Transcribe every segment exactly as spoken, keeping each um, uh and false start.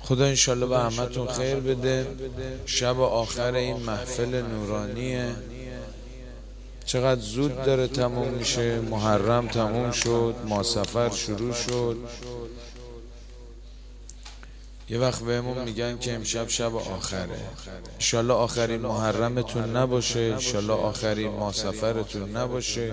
خدا انشالله به همتون خیر بده. شب آخر این محفل نورانیه. چقدر زود داره تموم میشه. محرم تموم شد، ماه صفر شروع شد. یه وقت بهمون میگن که امشب شب آخره. انشالله آخرین محرمتون نباشه، انشالله آخرین ماه صفرتون نباشه.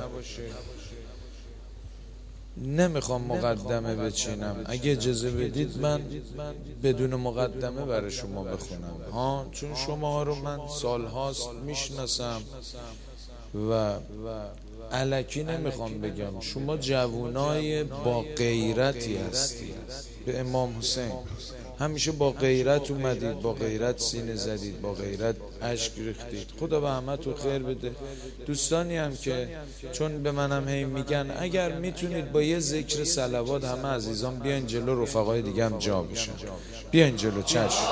نمیخوام مقدمه بچینم، اگه اجازه بدید من بدون مقدمه برای شما بخونم ها، چون شما ها رو من سالهاست میشناسم و الکی نمیخوام بگم. شما جوانای با غیرتی هستید. به امام حسین همیشه با غیرت اومدید، با غیرت سینه زدید، با غیرت اشک ریختید. خدا به همه تو خیر بده. دوستانی هم که چون به منم هی میگن اگر میتونید با یه ذکر صلوات همه عزیزان بیاین جلو، رفقای دیگه هم جا بشن. بیاین جلو. چشم.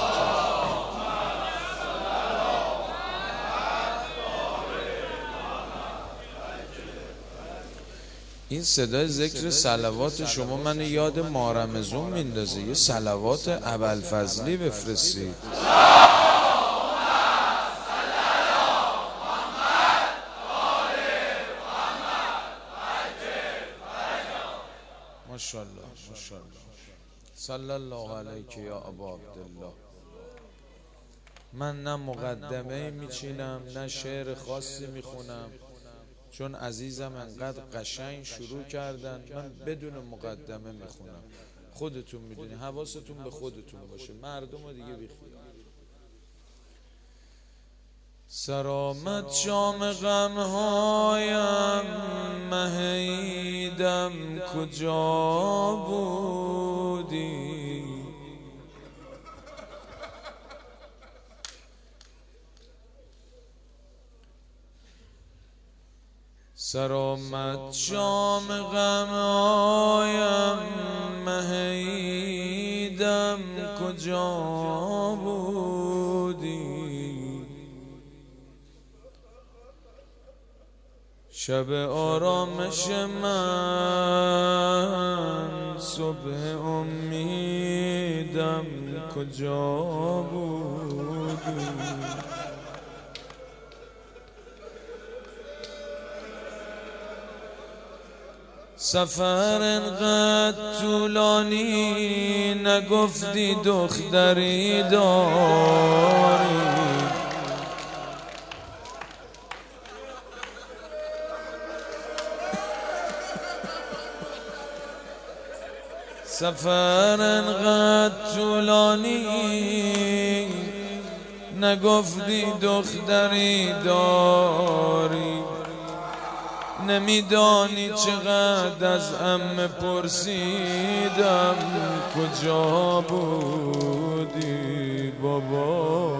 این صدای ذکر صلوات شما من یاد مارمزون میندازه. یه صلوات ابوالفضلی بفرستید. ماشاءالله ماشاءالله. صلی الله علیک یا ابا عبدالله. من نه مقدمه میچینم نه شعر خاصی میخونم، چون عزیزم انقدر قشنگ شروع کردن. من بدون مقدمه میخونم. خودتون میدونی، حواستون به خودتون باشه، مردم رو دیگه بیخیال. سرآمد شام غمهایم، مهیدم کجا بودی؟ سرآمد شام غمهایم، مهیدم کجا بودی؟ شب آرامش من، صبح امیدم کجا بودی؟ سفر انقدر طولانی، نگفتی دختری داری؟ سفر انقدر طولانی، نگفتی دختری داری؟ نمیدانی چقدر از عمه پرسیدم کجا بودی بابا؟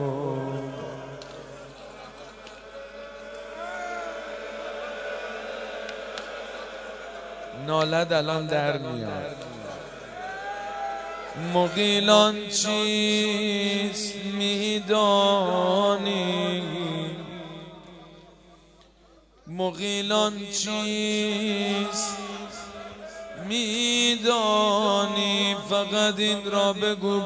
نالد الان در میاد. مغیلان چیست میدانی؟ مغیلان چیست میدانی؟ فقط این را بگو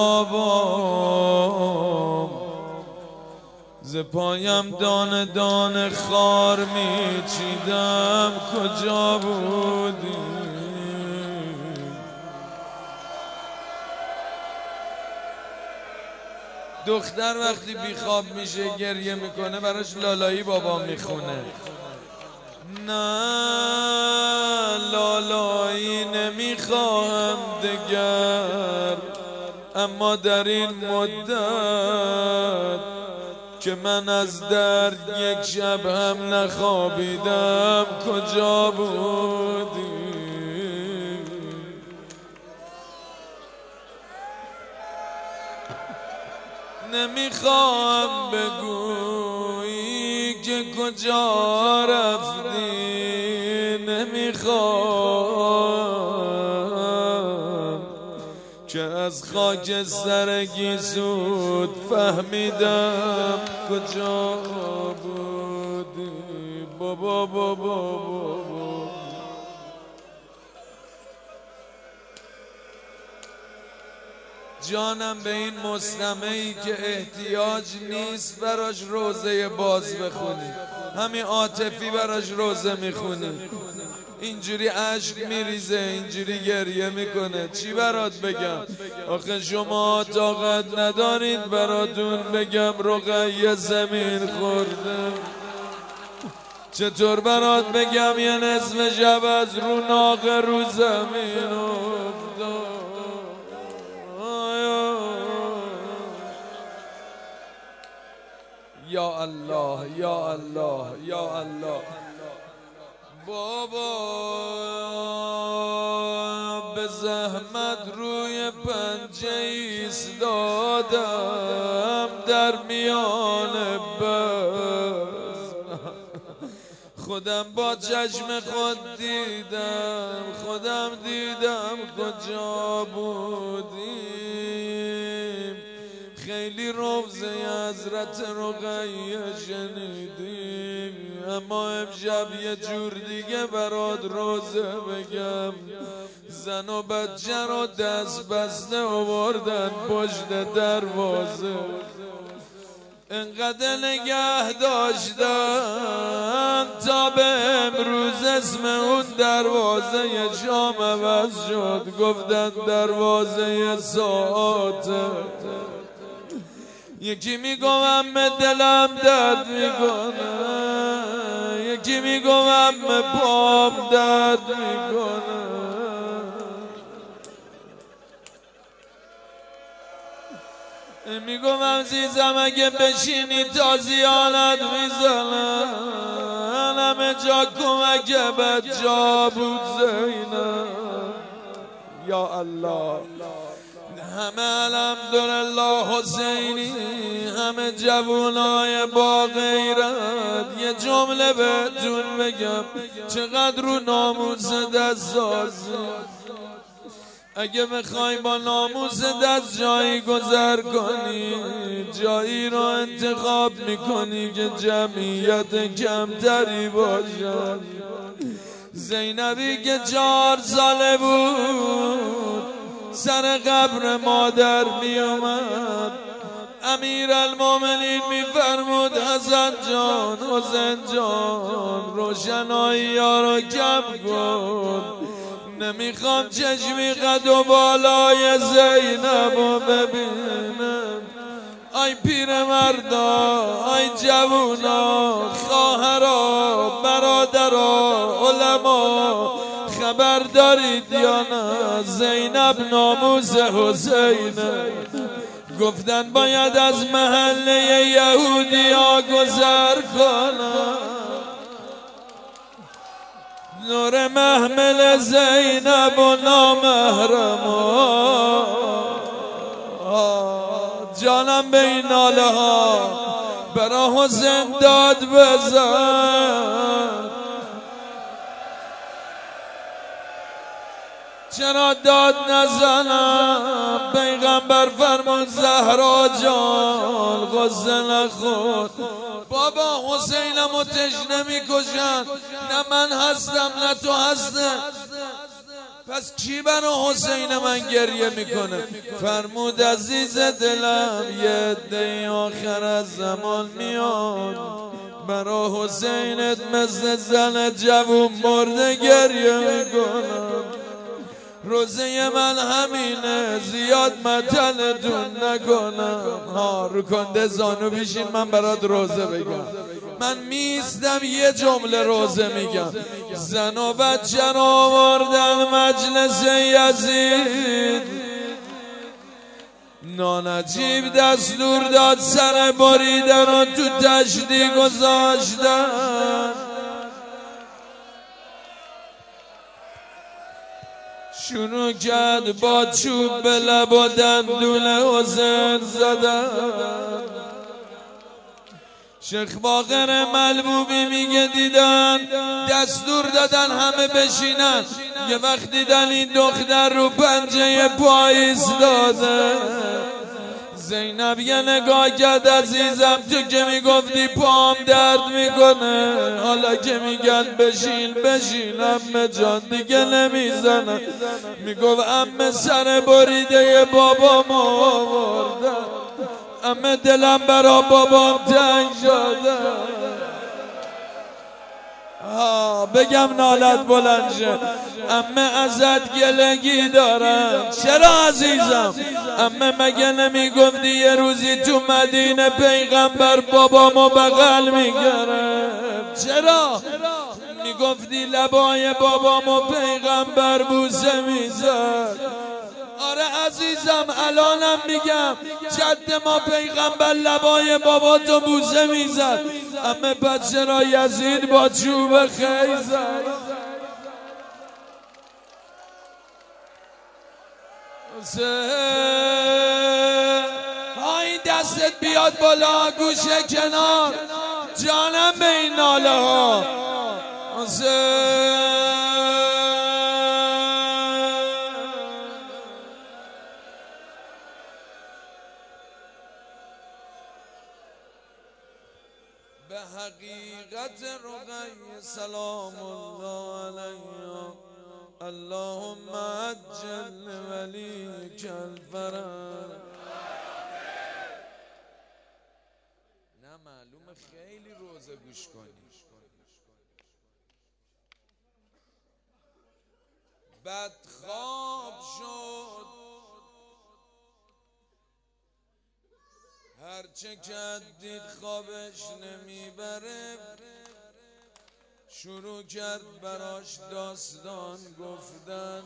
بابا. ز پایم دانه دانه خار میچیدم کجا بودی؟ دختر وقتی بیخواب میشه گریه میکنه، براش لالایی بابا میخونه. نه لالایی نمیخواهم دگر، اما در این مدت که من از درد یک شب هم نخوابیدم کجا بودی؟ نمیخوام بگویی که کجا رفتی، نمیخوام که از خاک سرگی زود فهمیدم کجا بودی بابا بابا بابا. جانم به این مستمعی که احتیاج نیست براش روزه باز بخونی، همین عاطفی براش روزه میخونی، اینجوری اشک میریزه، اینجوری گریه میکنه، چی برات بگم؟ آخه شما طاقت ندارید براتون بگم رقیه زمین خورده. چطور برات بگم یه نصف شب از رو ناقه رو زمین افتاد. یا الله یا الله یا الله. بابا به زحمت روی پنجه ایستادم در میان بس، خودم با چشم خود دیدم، خودم دیدم کجا بودیم. خیلی روزه حضرت رقیه شنیدیم، اما امشب یه جور دیگه برات روزه بگم. زن و بچه رو دست بسته آوردن پشت دروازه، انقدر نگه داشتن تا به امروز اسم اون دروازه یه شام عوض شد. گفتن دروازه یه ساعته. یکی میگوام به دلم درد میکنه، یکی میگوام به پام درد میکنه. میگوام زیزم اگه بشینی تازیانت میزنم، همه جا کمک بچه بود زینب. یا الله. همه الحمدلله حسینی، همه جوانای با غیرت. یه جمله بهتون بگم، چقدر رو ناموس دست سازی. اگه بخوای با ناموس دست جایی گذر کنی، جایی رو انتخاب میکنی که جمعیت کمتری باشد. زینبی که چهار ساله بود سر قبر مادر می اومد، امیر المومنین می فرمود حسن جان، حسین جان، روشنایی ها رو کم کن، نمیخوام چشمی قد و بالای زینب رو ببینم. آی پیر مردا، آی جوونا، خواهرا، برادرا، علما، خبر دارید یا نه زینب ناموس حسینه؟ گفتن باید از محله یهودی ها گذر کنم. نور محمل زینب و نامحرم، جانم به این ناله ها برا حسین داد بزن. چرا داد نزنم؟ پیغمبر فرمود زهرا جان غصه نخور. بابا حسینمو تشنه میکشن، نه من هستم نه تو هسته، پس کی برا حسین من گریه میکنه؟ فرمود عزیز دلم یه عده آخر از زمان میاد برا حسینت مثل زن جوون مرده گریه میکنم. روزه من همینه، زیاد مطلتون نکنم. ها رو کنده زانو بیشین من برات روزه بگم. من میستم یه جمله روزه میگم. زن و بچه رو آوردن مجلس یزید، نانجیب دستور داد سر بریدن رو تو تشتی گذاشتن. شروع کرد با چوب به لب و دندون حسین زدن. شیخ باقر ملبوبی میگه دیدن دستور دادن همه بشینن، یه وقت دیدن این دختر رو پنجه پاییز داده، زینب یه نگاه کرد عزیزم، تو که میگفتی پام درد میکنه، حالا که میگن بشین بشین عمه جان دیگه نمیزنه. میگفت عمه سر بریده بابام آورده، عمه دلم برا بابام تنگ شده. ها بگم نالت بلند شه، عمه ازت گلگی دارم. چرا عزیزم؟ عمه مگه نمیگفتی یه روزی تو مدینه پیغمبر بابامو بغل میگرفت؟ چرا؟ میگفتی لبای بابامو پیغمبر بوسه میزد. آره عزیزم الانم میگم جد ما پیغمبر لبای بابا تو بوسه میزد. اما بچه را یزید با چوب خیزد. های دستت بیاد بالا گوشه کنار، جانم به این ناله ها. به حقیقت رقیه سلام الله علیه، اللهم عجل ولیک الفرج. نه معلومه خیلی روزه گوش کنی. بدخواب شد هرچه که دید خوابش نمیبره، شروع کرد براش داستان گفتن،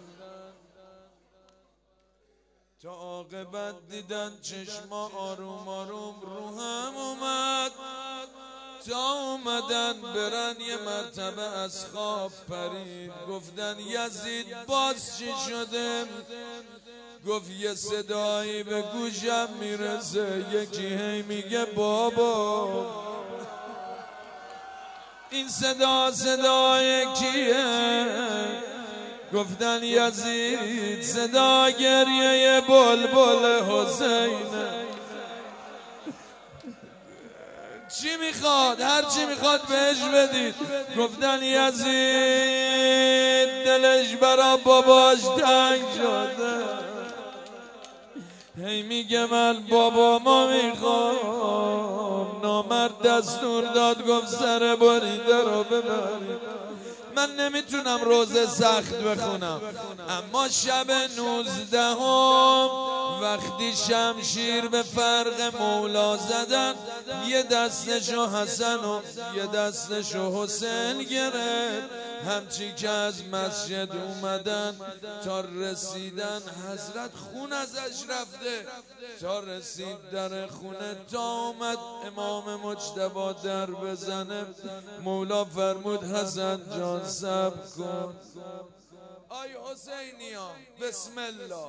تا عاقبت دیدن چشما آروم آروم رو هم اومد، تا اومدن برن یه مرتبه از خواب پرید. گفتن یزید باز چی شده؟ گفت یه صدایی به گوشم میرسه، یکی هی میگه بابا. این صدا صدای کیه؟ گفتن یزید صدا گریه بلبل حسینه. چی میخواد؟ هر چی میخواد بهش بدید. گفتن یزید دلش برا باباش تنگ شده، هی میگه من بابا ما میخوام. نامرد دستور داد گفت سر بریده رو ببرید. من نمیتونم روزه سخت بخونم، اما شب نوزدهم وقتی شمشیر به فرق مولا زدن، یه دستشو حسن و یه دستشو حسین گرفت. همچی که از مسجد اومدن تا رسیدن حضرت خون ازش رفته، تا رسید در خونه، تا اومد امام مجتبی در بزنه، مولا فرمود حسن جان صبر کن. آی حسینیا بسم الله.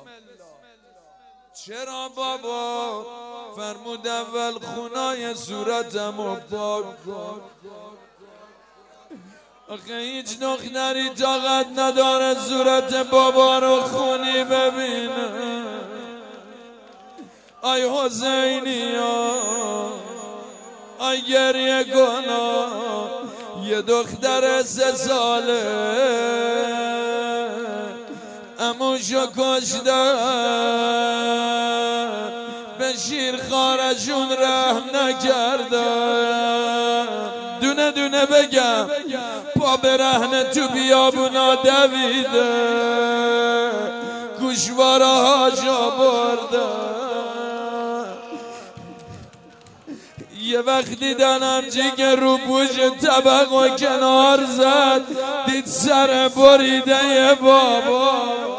چرا بابا؟ فرمود اول خونای صورتمو پاک کن. آخه هیچ دختری طاقت نداره صورت بابا رو خونی ببینه. آی حسینیا آی گریه کنا، یه دختر سه ساله عموشو کشتن، به شیر خارشون رحم نکردن. دونه دونه بگم پا برهنه تو بیابونا دویده، گوشواره هاشا بردن. یه وقت دیدن همچی که رو پوش طبق و کنار زد، دید سر بریده بابا.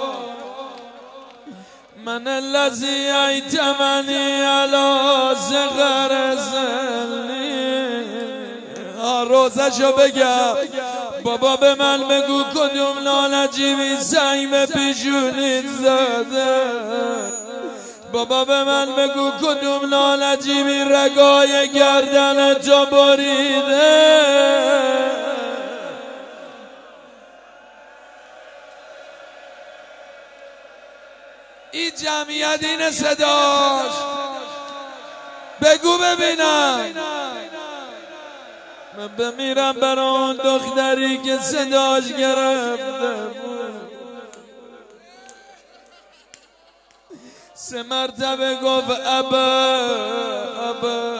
من الذی ایتمنی علی صغر سنی. روزشو بگم بابا به من بگو کدوم لالجیبی سعیم پیشونیت زده. بابا به من بگو کدوم لالجیبی رگای گردن تو بریده. این جمعیت این صداش بگو ببینم. من بمیرم برای اون دختری که صداش گرفته بود، سه مرتبه گفت ابا ابا،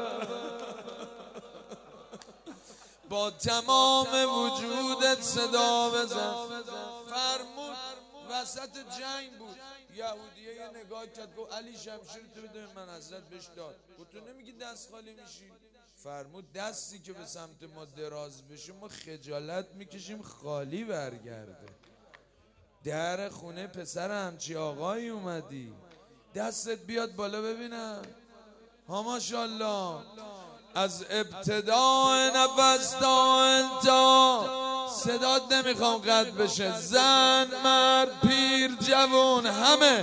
با تمام وجودت صدا بزن. فرمود وسط جنگ بود، یهودیه یه نگاه کرد گفت علی شمشیر تو بده من. حضرت بهش داد. گفت تو نمیگی دست خالی میشی؟ فرمود دستی که به سمت ما دراز بشه ما خجالت میکشیم خالی برگرده. در خونه پسر همچی آقایی اومدی، دستت بیاد بالا ببینم. ها ماشاءالله. از ابتدای نفس تا انتها صدات نمیخوام قطع بشه، زن مرد پیر جوان همه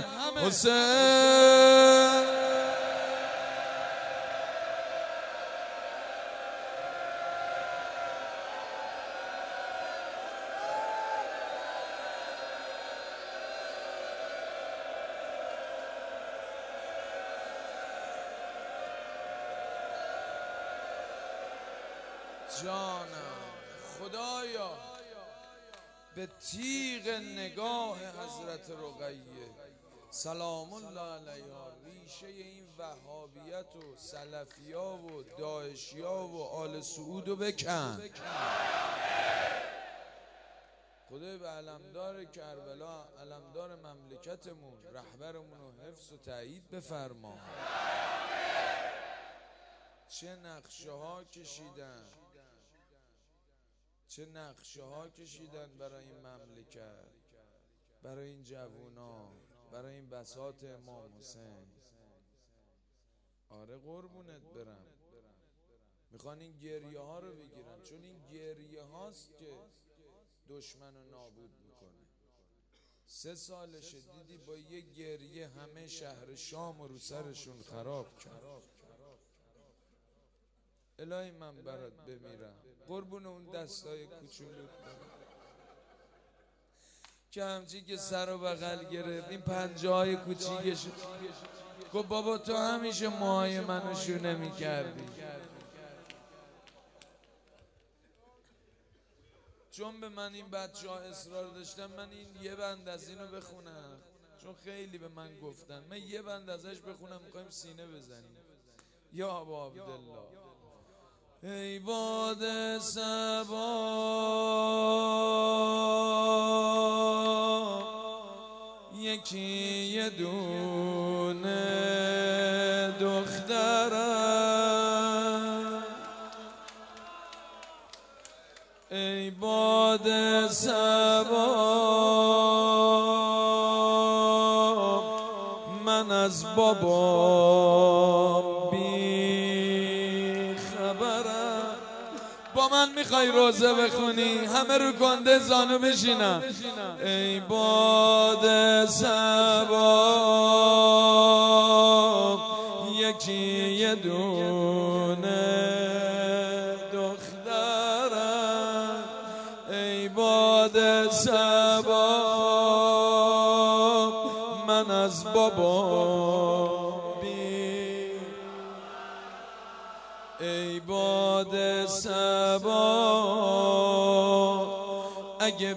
حسین. جانم خدایا به تیغ نگاه حضرت رقیه سلام الله علیها ریشه این وهابیت و سلفیا و داعشیا و آل سعودو بکن. خدای به علمدار کربلا، علمدار مملکتمون، رهبرمون رو حفظ و تایید بفرما. چه نقشه ها کشیدن، چه نقشه ها کشیدن برای این مملکت، برای این جوونا، برای این بساط امام حسین. آره قربونت برم. میخوان این گریه ها رو بگیرن، چون این گریه هاست که دشمن رو نابود میکنه. سه سالشه دیدی با یه گریه همه شهر شام رو سرشون خراب کرد. الهی من برات بمیرم قربون اون دستای کوچولوت که همچی که سر و بغل گرفت، این پنجه های کوچیکش. گفت بابا تو همیشه موهای منو شونه میکردی. چون به من این بچه ها اصرار داشتن من این یه بند از اینو بخونم، چون خیلی به من گفتن من یه بند ازش بخونم، میخوایم سینه بزنیم. یا ابا عبدالله ای باد صبا یکی یه دونه دخترم، ای باد صبا من از بابا با من میخوای روزه بخونی؟ همه رو کنده زانو بشینم. ای باد صبا یکی یه دونه دخترم، ای باد صبا من از بابا بی. ای باد صبا اگه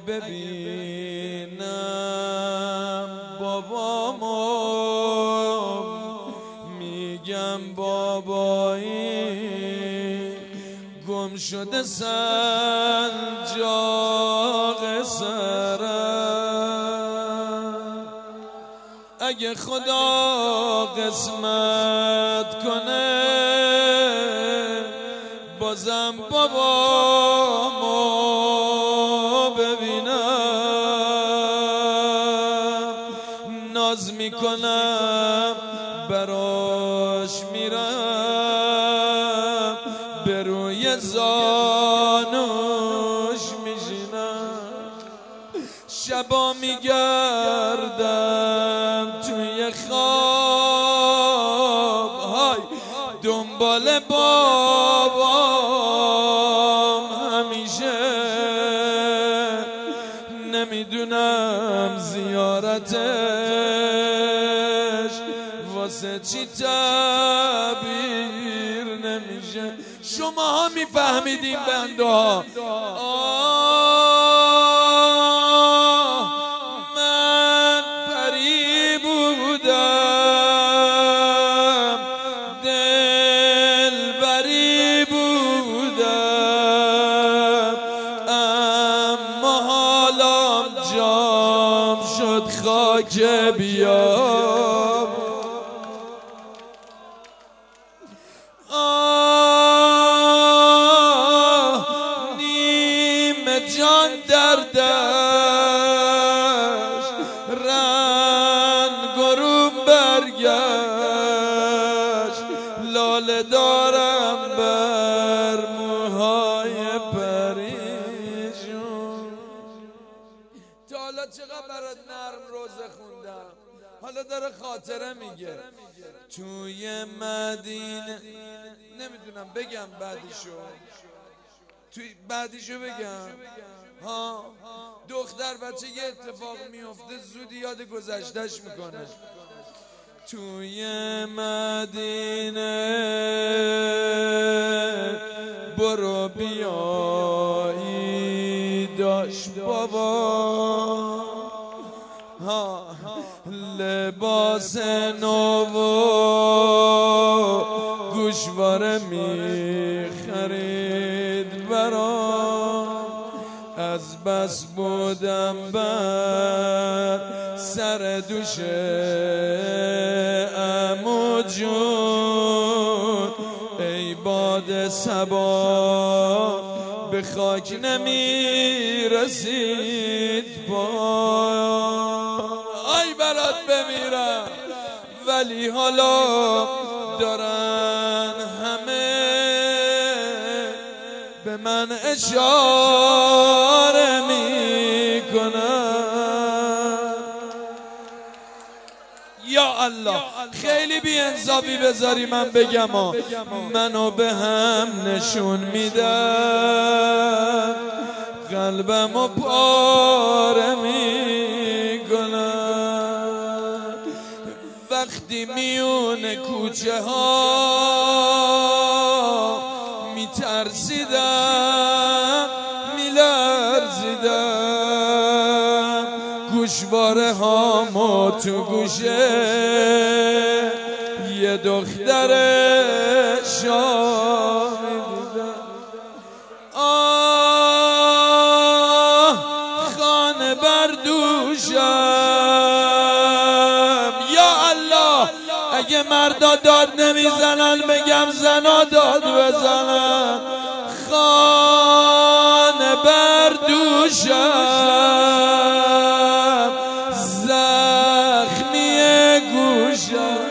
ببینم بابامو میگم بابایی گم شده سنجاق سرم. اگه خدا قسمت کنه بازم بابامو ببینم، ناز میکنم براش میرم به روی زانوش میشینم، شبا میگردم توی خواب های دنبال بابام همیشه، نمیدونم زیارتش واسه چی تبی شما ها میفهمیدین بنده ها. من پری بودم، دل بری بودم، اما حالم جام شد خاک بیام. آه نیمه جان در دشت، رنگ و رو برگشت، لاله دارم بر موهای پریشون. تا حالا چقدر برات نرم روزه خوندم، حالا داره خاطره میگه. توی مدینه نمیدونم بگم بعدیشو، توی بعدیشو بگم ها. دختر بچه یه اتفاق میفته زودی یاد گذشتش میکنه. توی مدینه برو بیایی داشت بابا، ها لباس نو و گوشواره میخرید برام. از بس بودم بر سر دوشه عمو جون، ای باد صبا به خاک نمیرسید پا. ای برات بمیرم ولی حالا دارن همه به من اشاره میکنن. یا الله خیلی بی انصافی بذاری من بگم ها، منو به هم نشون میدن، قلبمو پاره میکنن. وقتی میون کوچه ها میترسیدم میلرزیدم، گوشواره هامو تو گوشه یه دختر شاه میدیدم. آه خانه بردوشم. یا الله اگه مردا داد نمیزنن بگم زنا داد بزنن. خانه بردوشم، زخمی گوشم.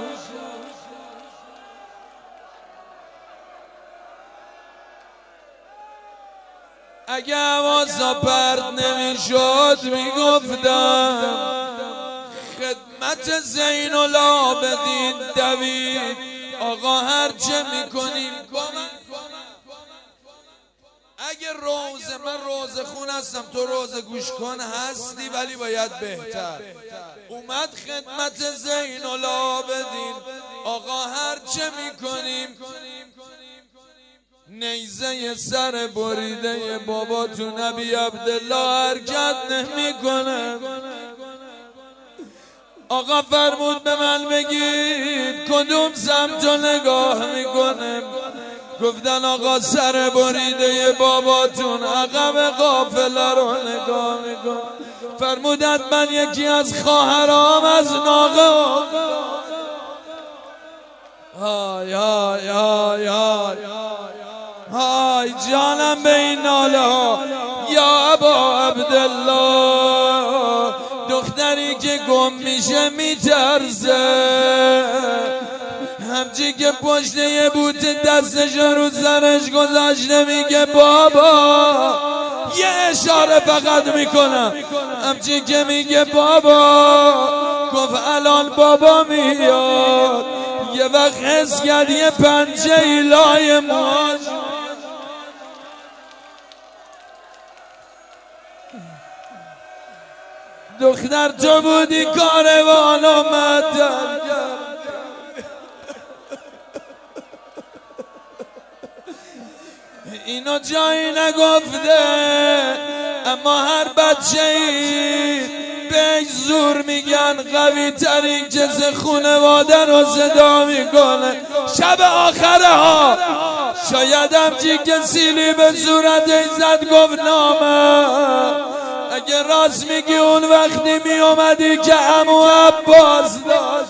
اگه حواسا پرت نمیشد میگفتم خدمت زین العابدین دوید. آقا هر چه میکنیم با من. اگه روزه من روزه خون هستم تو روزه گوش کن هستی، ولی باید بهتر. اومد خدمت زین العابدین. آقا هر چه میکنیم نیزه سر بریده بابا تو نبی عبدالله حرکت نمیکنه. آقا فرمود به من بگید کدوم سمتو نگاه میکنه. گفتن آقا سر بریده باباتون عقب قافله رو نگاه میکن. فرمودن من یکی از خواهرام از ناقه. های های های های های جانم به این ناله ها. یا ابا عبدالله دختری که گم میشه میترسه، همچی که پشت یه بوت دستش رو سرش گذاشته میگه بابا، یه اشاره فقط میکنم، همچی که میگه بابا، گفت الان بابا میاد. یه وقت حس کرد یه پنجه ایلای ماش دختر تو بودی کاروان آمد در کرد. اینو جایی نگفته، اما هر بچه ای به زور میگن قوی ترین جز خونواده رو صدا میکنه. شب آخره ها شاید همچی که سیلی به صورتش زد گفت نامه، اگه راست میگی اون وقتی میومدی که عمو عباس داشت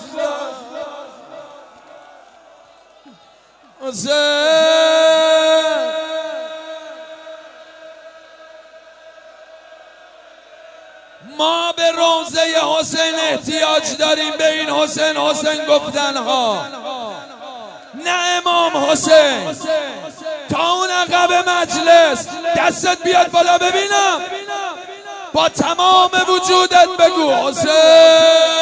حسین. ما به روضه حسین احتیاج داریم، به این حسین حسین گفتنها، نه امام حسین. تا اون عقب مجلس دستت بیاد بالا ببینم، با تمام وجودت بگو حسین.